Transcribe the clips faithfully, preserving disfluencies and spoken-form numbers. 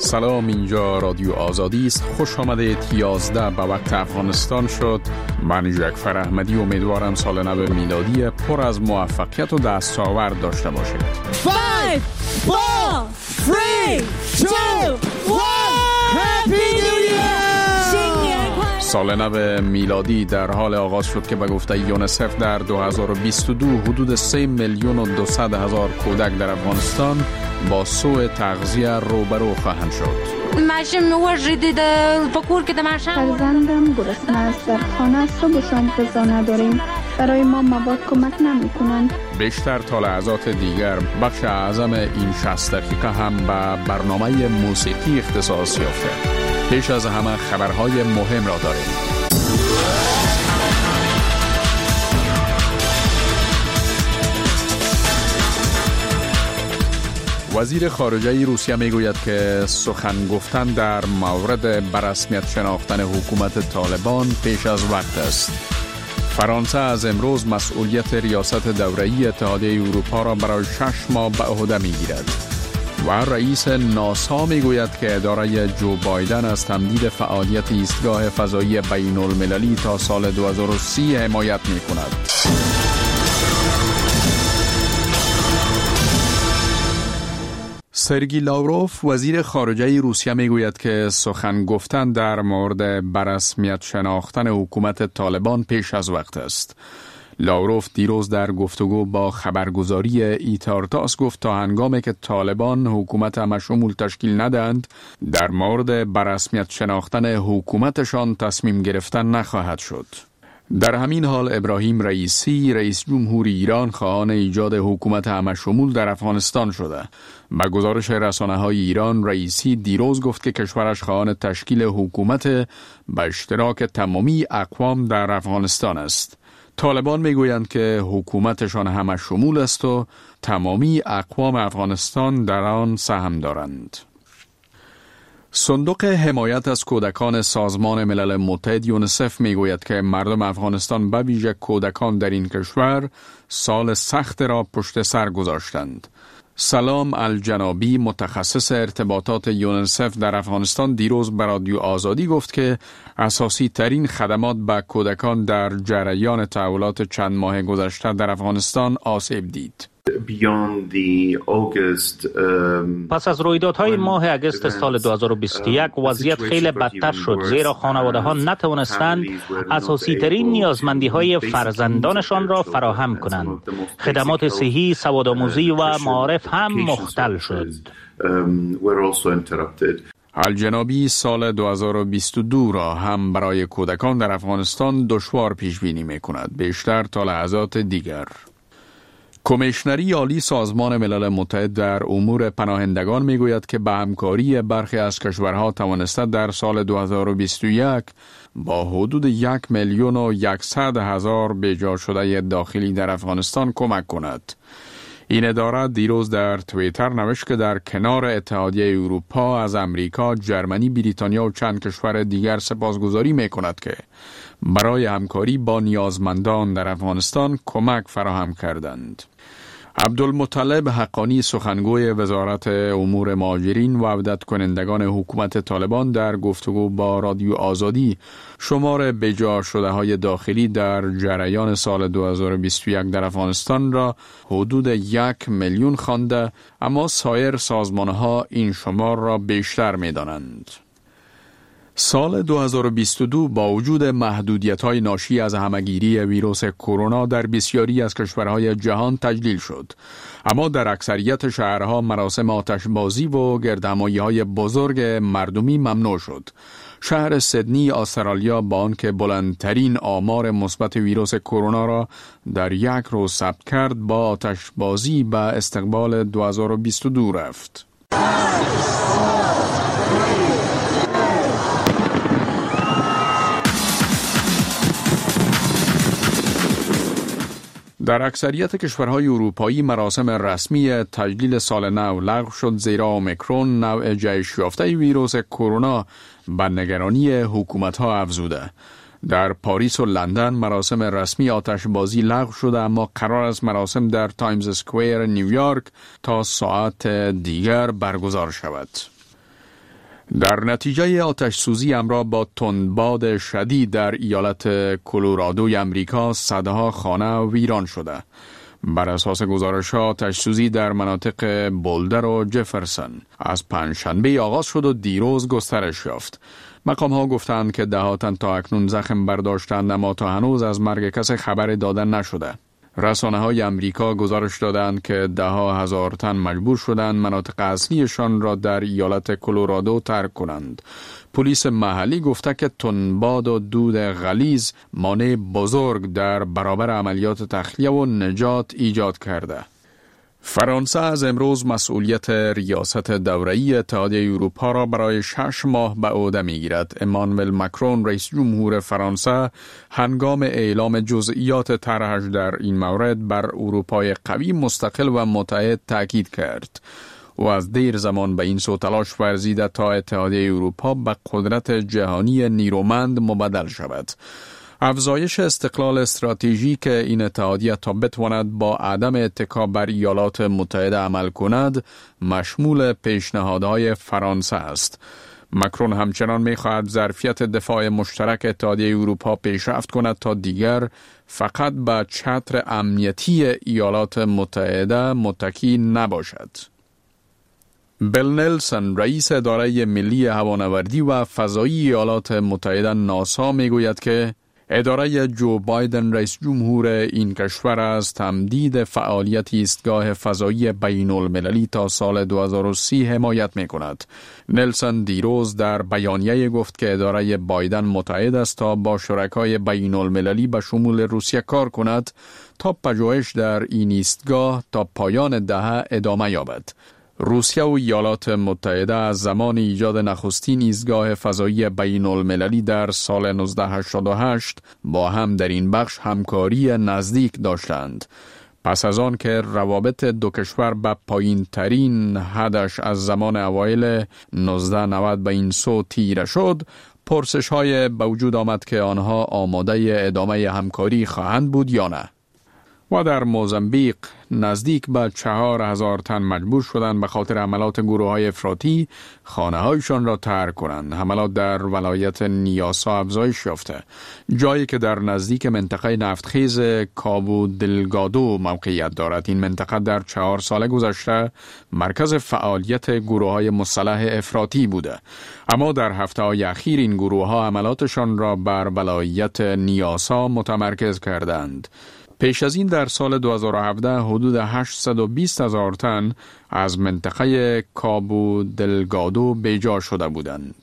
سلام، اینجا رادیو آزادی است. خوش آمدید. یازده به وقت افغانستان شد. من جعفر احمدی امیدوارم سال نو میلادی پر از موفقیت و دستاورد داشته باشید. five, four, three, two, one Happy New Year! سال نو میلادی در حال آغاز شد که به گفته یونسف در دو هزار و بیست و دو حدود سه میلیون و دویست هزار کودک در افغانستان با سوء تغذیه روبرو خواهند شد. فرزندم گرسنه است، در خانه صبح و شام غذا نداریم، برای ما مواد کمک نمی کنند. بیشتر تا لحظات دیگر بخش اعظم این شصت دقیقه هم به برنامه موسیقی اختصاص یافته. پیش از همه خبرهای مهم را داریم. وزیر خارجه روسیه میگوید که سخن گفتن در مورد برسمیت شناختن حکومت طالبان پیش از وقت است. فرانسه از امروز مسئولیت ریاست دوره‌ای اتحادیه اروپا را برای شش ماه به عهده میگیرد و رئیس ناسا میگوید که اداره جو بایدن از تمدید فعالیت ایستگاه فضایی بین المللی تا سال دو هزار و سی حمایت میکند. سرگی لاوروف وزیر خارجه روسیه میگوید که سخن گفتن در مورد برسمیت شناختن حکومت طالبان پیش از وقت است. لاوروف دیروز در گفتگو با خبرگزاری ایتارتاس گفت تا هنگامی که طالبان حکومت همشمول تشکیل ندهند در مورد برسمیت شناختن حکومتشان تصمیم گرفتن نخواهد شد. در همین حال ابراهیم رئیسی رئیس جمهور ایران خواهان ایجاد حکومت همشمول در افغانستان شده. با گزارش رسانه‌های ایران، رئیسی دیروز گفت که کشورش خواهان تشکیل حکومت به اشتراک تمامی اقوام در افغانستان است. طالبان میگویند که حکومتشان همشمول است و تمامی اقوام افغانستان در آن سهم دارند. صندوق حمایت از کودکان سازمان ملل متحد یونسف میگوید که مردم افغانستان به ویژه کودکان در این کشور سال سخت را پشت سر گذاشتند. سلام الجنابی متخصص ارتباطات یونسف در افغانستان دیروز به رادیو آزادی گفت که اساسی ترین خدمات به کودکان در جریان تحولات چند ماه گذشته در افغانستان آسیب دید. پس از رویدادهای ماه اگست سال دو هزار و بیست و یک وضعیت خیلی بدتر شد، زیرا خانواده ها نتوانستند اساسی ترین نیازمندی های فرزندانشان را فراهم کنند. خدمات صحی، سوادآموزی و معارف هم مختل شد. الجنابی سال دو هزار و بیست و دو را هم برای کودکان در افغانستان دشوار پیش بینی می کند، بیشتر تا لحظات دیگر. کمیشنری عالی سازمان ملل متحد در امور پناهندگان میگوید که به همکاری برخی از کشورها توانسته در سال دو هزار و بیست و یک با حدود یک میلیون و یکصد هزار بیجا شده داخلی در افغانستان کمک کند. این اداره دیروز در توییتر نوشت که در کنار اتحادیه اروپا از امریکا، جرمنی، بریتانیا و چند کشور دیگر سپاسگزاری میکند که برای همکاری با نیازمندان در افغانستان کمک فراهم کردند. عبدالمطلب حقانی سخنگوی وزارت امور مهاجرین و عودت کنندگان حکومت طالبان در گفتگو با رادیو آزادی شمار بجا شده های داخلی در جریان سال دو هزار و بیست و یک در افغانستان را حدود یک میلیون خوانده، اما سایر سازمانها این شمار را بیشتر می دانند. سال دو هزار و بیست و دو با وجود محدودیت‌های ناشی از همه‌گیری ویروس کرونا در بسیاری از کشورهای جهان تجلیل شد، اما در اکثریت شهرها مراسم آتشبازی و گردهمایی‌های بزرگ مردمی ممنوع شد. شهر سیدنی استرالیا با آنکه بلندترین آمار مثبت ویروس کرونا را در یک روز ثبت کرد، با آتشبازی به استقبال دو هزار و بیست و دو رفت. در اکثریت کشورهای اروپایی مراسم رسمی تجلیل سال نو لغو شد، زیرا اومیکرون نوع جهش یافته ویروس کرونا به نگرانی حکومت‌ها افزوده. در پاریس و لندن مراسم رسمی آتشبازی لغو شده، اما قرار است مراسم در تایمز اسکویر نیویورک تا ساعت دیگر برگزار شود. در نتیجه آتش سوزی همراه با تندباد شدید در ایالت کلرادوی امریکا صدها خانه ویران شده. بر اساس گزارش‌ها آتش سوزی در مناطق بولدر و جفرسون از پنجشنبه آغاز شد و دیروز گسترش یافت. مقام‌ها گفتند که ده ها تن تا اکنون زخم برداشتند، اما تا هنوز از مرگ کسی خبر داده نشده. رسانه‌های امریکا گزارش دادند که ده ها هزار تن مجبور شدند مناطق اصلیشان را در ایالت کلرادو ترک کنند. پلیس محلی گفته که تندباد و دود غلیظ مانع بزرگ در برابر عملیات تخلیه و نجات ایجاد کرده. فرانسه از امروز مسئولیت ریاست دوره‌ای اتحادیه اروپا را برای شش ماه به عهده می‌گیرد. امانوئل ماکرون رئیس جمهور فرانسه هنگام اعلام جزئیات طرحش در این مورد بر اروپای قوی، مستقل و متحد تاکید کرد. و از دیر زمان به این سو تلاش ورزیده تا اتحادیه اروپا به قدرت جهانی نیرومند مبدل شود. افزایش استقلال استراتژیک این اتحادیه تا بتواند با عدم اتکا بر ایالات متحده عمل کند مشمول پیشنهادهای فرانسه است. ماکرون همچنان می‌خواهد ظرفیت دفاع مشترک اتحادیه اروپا پیشرفت کند تا دیگر فقط به چتر امنیتی ایالات متحده متکی نباشد. بیل نلسون رئیس اداره ملی هوانوردی و فضایی ایالات متحده ناسا میگوید که اداره جو بایدن رئیس جمهور این کشور از تمدید فعالیت ایستگاه فضایی بین المللی تا سال دو هزار و سی حمایت می کند. نلسون دیروز در بیانیه گفت که اداره بایدن متعهد است تا با شرکای بین المللی به شمول روسیه کار کند تا پژوهش در این ایستگاه تا پایان دهه ادامه یابد. روسیه و ایالات متحده از زمان ایجاد نخستین ایستگاه فضایی بین المللی در سال نوزده هشتاد و هشت با هم در این بخش همکاری نزدیک داشتند. پس از آن که روابط دو کشور به پایین ترین حدش از زمان اوایل نوزده نود به این سو تیره شد، پرسش های به وجود آمد که آنها آماده ادامه همکاری خواهند بود یا نه. و در موزامبیق نزدیک به چهار هزار تن مجبور شدند به خاطر حملات گروه‌های افراطی خانه‌هایشان را ترک کنند. حملات در ولایت نیاسا افزایش یافته، جایی که در نزدیک منطقه نفتخیز کابو دلگادو موقعیت دارد. این منطقه در چهار سال گذشته مرکز فعالیت گروه‌های مسلح افراطی بوده، اما در هفته‌های اخیر این گروه‌ها حملاتشان را بر ولایت نیاسا متمرکز کردند. پیش از این در سال دو هزار و هفده حدود هشتصد و بیست هزار تن از منطقه کابو دلگادو بیجا شده بودند.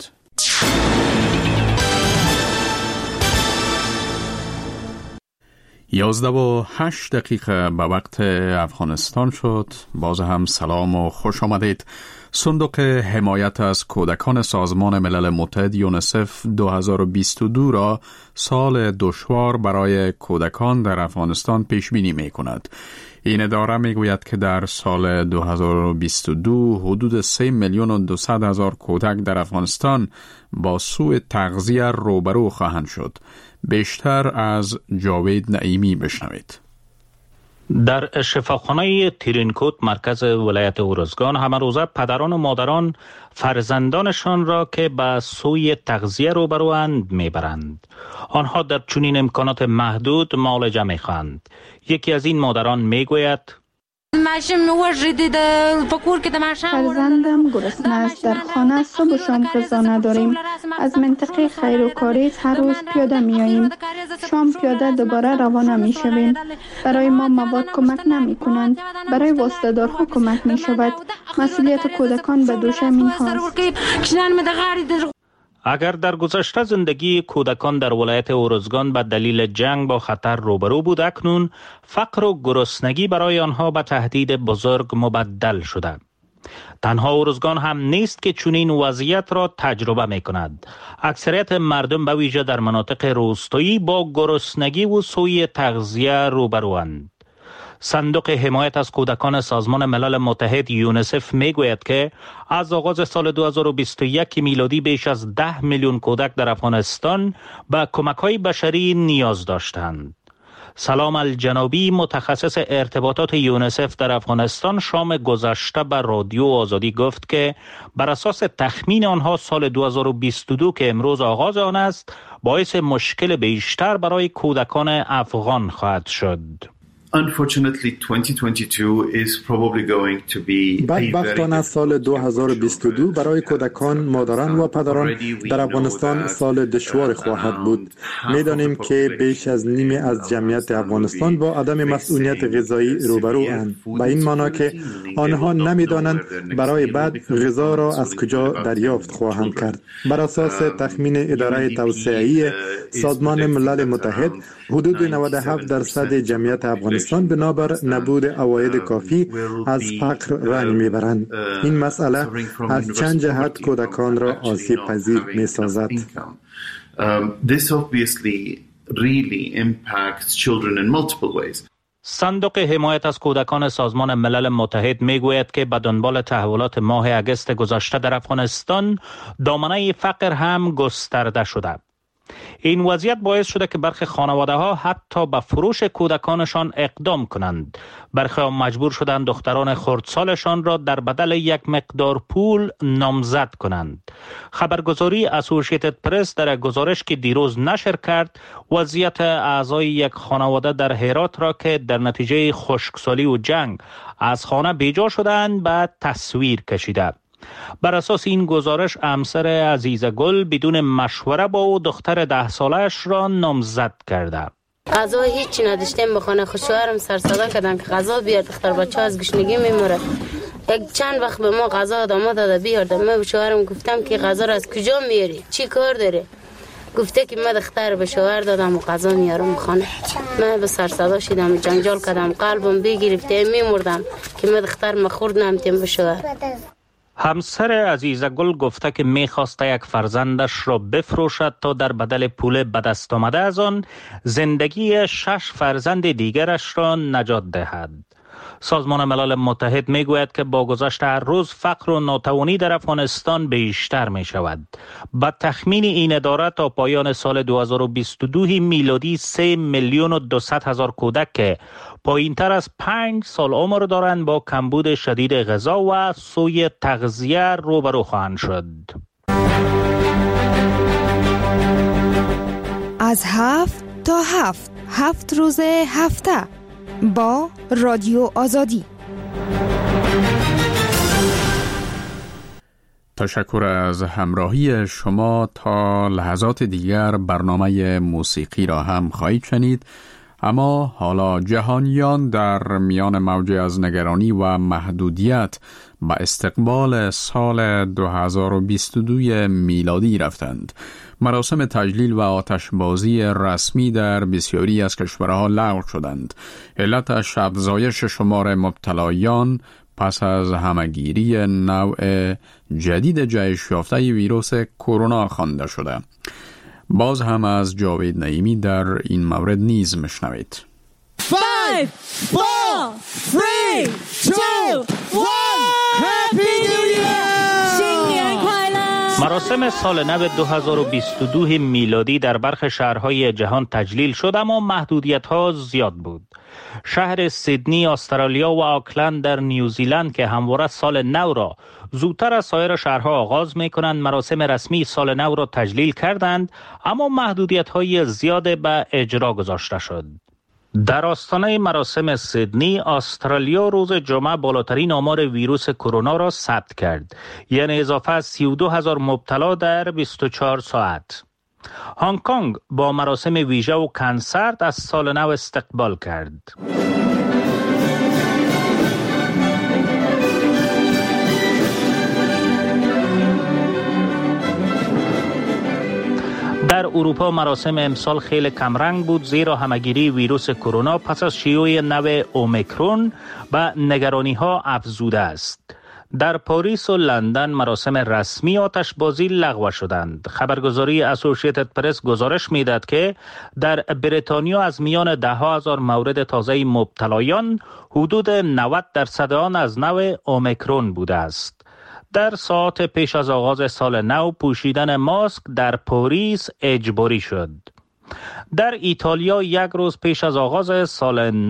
یازده و هشت دقیقه به وقت افغانستان شد. باز هم سلام و خوش آمدید. صندوق حمایت از کودکان سازمان ملل متحد یونسف دو هزار و بیست و دو را سال دشوار برای کودکان در افغانستان پیش بینی می کند. این اداره می گوید که در سال دو هزار و بیست و دو حدود سه میلیون و دویست هزار کودک در افغانستان با سوء تغذیه روبرو خواهند شد. بیشتر از جاوید نعیمی بشنوید. در شفاخانه تیرینکوت مرکز ولایت ارزگان همه روزه پدران و مادران فرزندانشان را که به سوی تغذیه روبروند میبرند. آنها در چنین امکانات محدود معالجه میخواهند. یکی از این مادران میگوید فرزندم گرسنه است، در خانه صبح و شام غذا نداریم. از منطقه خیر و کاریز هر روز پیاده میاییم، شام پیاده دوباره روانه میشویم. برای ما مواد کمک نمی کنند، برای واسطه‌دارها کمک می شود. مسئولیت کودکان به دوش این هاست. اگر در گذشته زندگی کودکان در ولایت ارزگان به دلیل جنگ با خطر روبرو بود، اکنون فقر و گرسنگی برای آنها به تهدید بزرگ مبدل شده. تنها ارزگان هم نیست که چنین وضعیت را تجربه می کند. اکثریت مردم به ویژه در مناطق روستایی با گرسنگی و سوء تغذیه روبروند. صندوق حمایت از کودکان سازمان ملل متحد یونسف میگوید که از آغاز سال دو هزار و بیست و یک میلادی بیش از ده میلیون کودک در افغانستان به کمک‌های بشری نیاز داشتند. سلام الجنابی، متخصص ارتباطات یونیسف در افغانستان، شام گذشته بر رادیو آزادی گفت که بر اساس تخمین آنها سال دو هزار و بیست و دو که امروز آغاز آن است باعث مشکل بیشتر برای کودکان افغان خواهد شد. بدبختانه سال دو هزار و بیست و دو برای کودکان، مادران و پدران در افغانستان سال دشوار خواهد بود. می‌دانیم که بیش از نیمه از جمعیت افغانستان با عدم مسئولیت غذایی روبرو اند. به این معنی که آنها نمی‌دانند برای بعد غذا را از کجا دریافت خواهند کرد. بر اساس تخمین اداره توسعه‌ای سازمان ملل متحد، حدود نود و هفت درصد جمعیت افغانستان بنابر نبود عواید کافی از فقر رنج میبرند. این مسئله از چند جهت کودکان را آسیب پذیر می سازد. صندوق حمایت از کودکان سازمان ملل متحد میگوید که به دنبال تحولات ماه اگست گذشته در افغانستان دامنه فقر هم گسترده شده. این وضعیت باعث شده که برخی خانواده ها حتی به فروش کودکانشان اقدام کنند. برخی ها مجبور شدند دختران خردسالشان را در بدل یک مقدار پول نامزد کنند. خبرگزاری اسوسییتد پرس در گزارش که دیروز نشر کرد، وضعیت اعضای یک خانواده در هرات را که در نتیجه خشکسالی و جنگ از خانه بیجا شدند به تصویر کشیده. بر اساس این گزارش همسر عزیزگل بدون مشوره با او دختر ده سالش را نامزد کرده. غذا هیچی نداشتیم بخونه، شوهرم سر صدا کردن که غذا بیار، دختر بچه از گشنگی میموره. یک چند وقت به ما غذا داماد داده بیار. من به شوهرم گفتم که غذا را از کجا میاری؟ چی کار داره؟ گفته که من دختر به شوهر دادم و غذا میارم خانه. من به سر صدا شدم، جنجال کردم، قلبم بگرفته میمردم که من دختر مخورد نمتیم به شوهر. همسر عزیزگل گفته که میخواسته یک فرزندش را بفروشد تا در بدل پول به دست آمده از آن زندگی شش فرزند دیگرش را نجات دهد. سازمان ملل متحد میگوید که با گذشت هر روز فقر و ناتوانی در افغانستان بیشتر می شود. با تخمین این اداره تا پایان سال دو هزار و بیست و دو میلادی سه میلیون و دویست هزار کودک که پایین تر از پنج سال عمر دارند با کمبود شدید غذا و سوء تغذیه روبرو خواهند شد. از هفت تا هفت هفت روز هفته با رادیو آزادی. تشکر از همراهی شما. تا لحظات دیگر برنامه موسیقی را هم خواهید شنید، اما حالا جهانیان در میان موج از نگرانی و محدودیت به استقبال سال دو هزار و بیست و دو میلادی رفتند. مراسم تجلیل و آتشبازی رسمی در بسیاری از کشورها لغو شدند. علتش افزایش شمار مبتلایان پس از همگیری نوع جدید جهش یافته ویروس کرونا خوانده شده. باز هم از جاوید نعیمی در این مورد نیز مشنوید. five, four, three, two, one. Happy New Year! 新年快乐! مراسم سال نو دو هزار و بیست و دو میلادی در برخی شهرهای جهان تجلیل شد، اما محدودیت‌ها زیاد بود. شهر سیدنی استرالیا و آکلند در نیوزیلند که همواره سال نو را زودتر از سایر شهرها آغاز می‌کنند، مراسم رسمی سال نو را تجلیل کردند، اما محدودیت‌های زیاد به اجرا گذاشته شد. در آستانه مراسم سیدنی، استرالیا روز جمعه بالاترین آمار ویروس کرونا را ثبت کرد، یعنی اضافه از سی و دو هزار مبتلا در بیست و چهار ساعت. هنگ کنگ با مراسم ویژه و کنسرت از سال نو استقبال کرد. در اروپا مراسم امسال خیلی کمرنگ بود، زیرا همگیری ویروس کرونا پس از شیوع نو اومیکرون و نگرانی ها افزوده است. در پاریس و لندن مراسم رسمی آتشبازی لغو شدند. خبرگزاری اسوسییتد پرس گزارش می‌دهد که در بریتانیا از میان ده ها هزار مورد تازه مبتلایان حدود نود درصد آن از نوع اومیکرون بوده است. در ساعت پیش از آغاز سال نو پوشیدن ماسک در پاریس اجباری شد. در ایتالیا یک روز پیش از آغاز سال